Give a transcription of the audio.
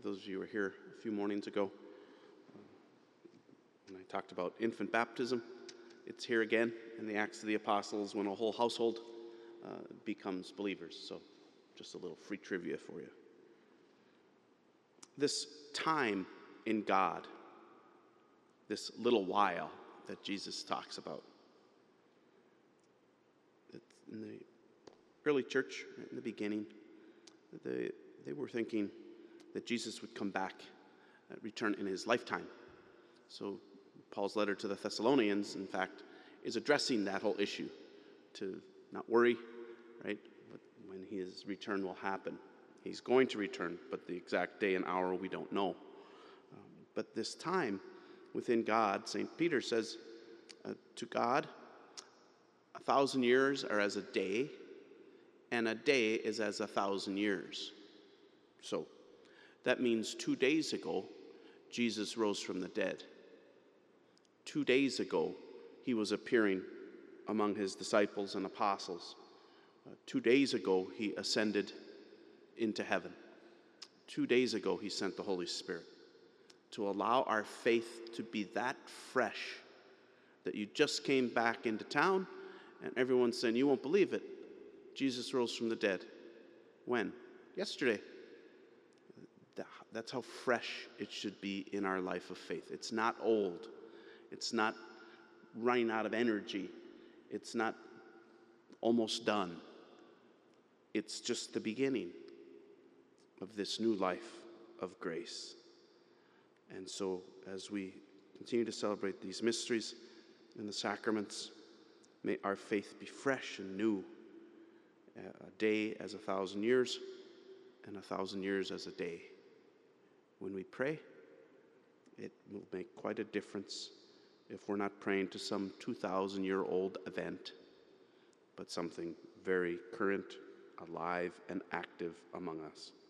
Those of you who were here a few mornings ago, when I talked about infant baptism, it's here again in the Acts of the Apostles when a whole household becomes believers. So just a little free trivia for you. This time in God, this little while that Jesus talks about, in the early church, in the beginning, they were thinking that Jesus would come back, return in his lifetime. So Paul's letter to the Thessalonians, in fact, is addressing that whole issue, to not worry, right? But when his return will happen. He's going to return, but the exact day and hour we don't know. But this time within God, St. Peter says, to God, 1,000 years are as a day, and a day is as 1,000 years. So that means 2 days ago, Jesus rose from the dead. 2 days ago, he was appearing among his disciples and apostles. 2 days ago, he ascended into heaven. 2 days ago, he sent the Holy Spirit to allow our faith to be that fresh that you just came back into town and everyone's saying, you won't believe it. Jesus rose from the dead. When? Yesterday. That's how fresh it should be in our life of faith. It's not old. It's not running out of energy. It's not almost done. It's just the beginning of this new life of grace. And so as we continue to celebrate these mysteries and the sacraments, may our faith be fresh and new. A day as 1,000 years, and 1,000 years as a day. When we pray, it will make quite a difference if we're not praying to some 2,000-year-old event, but something very current, alive, and active among us.